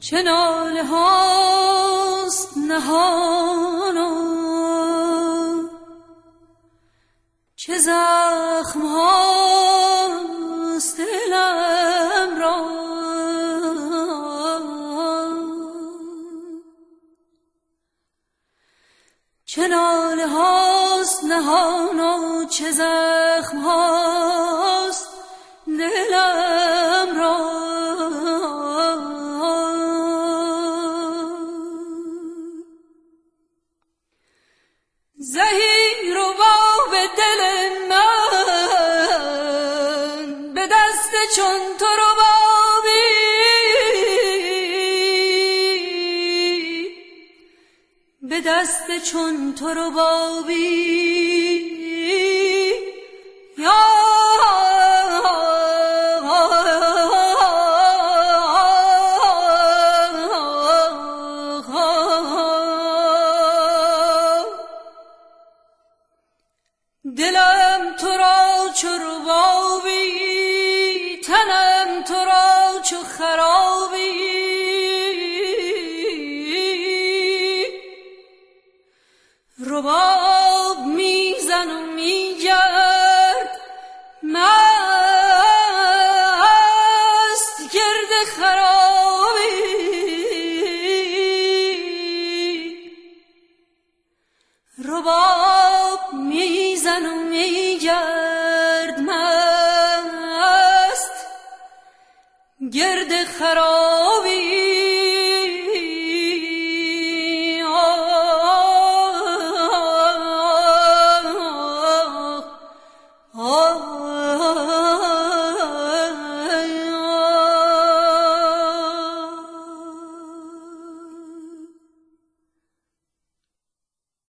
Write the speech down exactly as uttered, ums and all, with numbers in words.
چه ناله هاست نهانا، چه زخم هاست دلم را. چه ناله هاست نهانا، چه زخم هاست دلم را. زهیر و باب دل من به دست چون تو رو بابی، به دست چون تو رو بابی یا دلم تو را چو ربابی، تنم تو را چو خرابی. رباب میزن و میگرد مست گرد خرابی. رباب میزن و میگرد مست گرد خرابی.